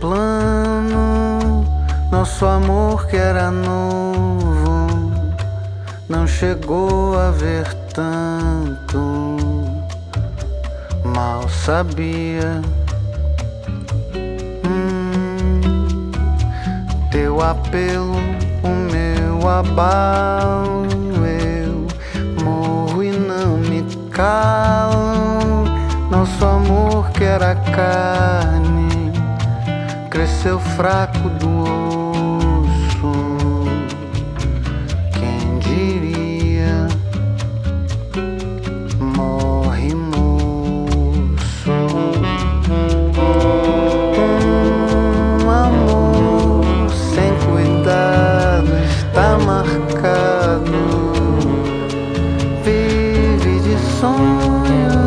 plano, nosso amor que era novo não chegou a ver tanto. Mal sabia teu apelo, o meu abalo. Eu morro e não me calo. Nosso amor que era carne cresceu fraco do osso. Quem diria, morre moço. Amor sem cuidado está marcado. Vive de sonho,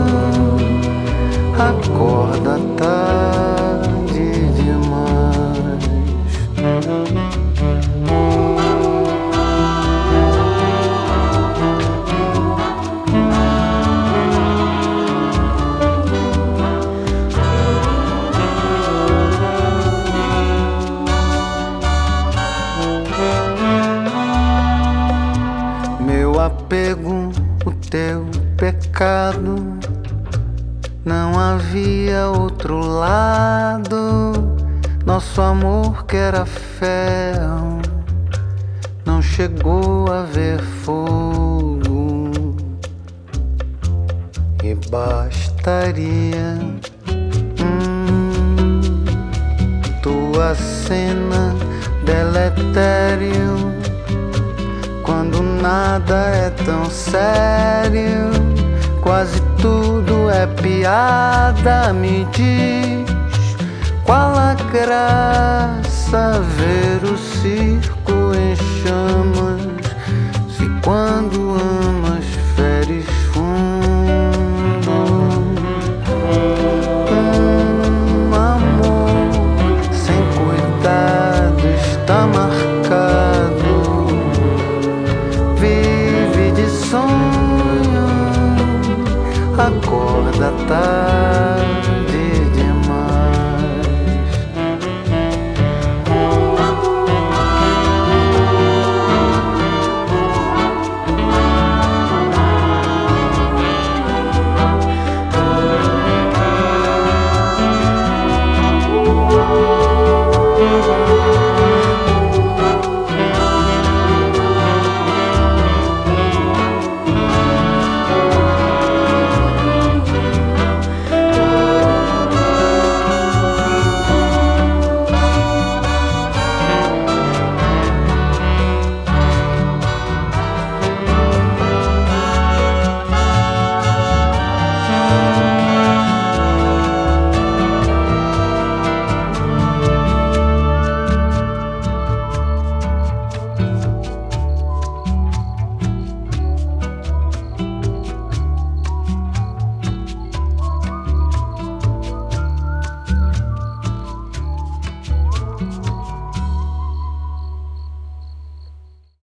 acorda tarde demais. Meu apego, o teu pecado. Não havia outro lado. Nosso amor que era ferro não chegou a ver fogo. E bastaria tua cena deletério, quando nada é tão sério. Quase tudo é piada. Me diz qual a graça ver o circo em chamas, se quando amas feres fundo. Amor sem cuidado está marcado. Vive de sonho, acorda tarde demais.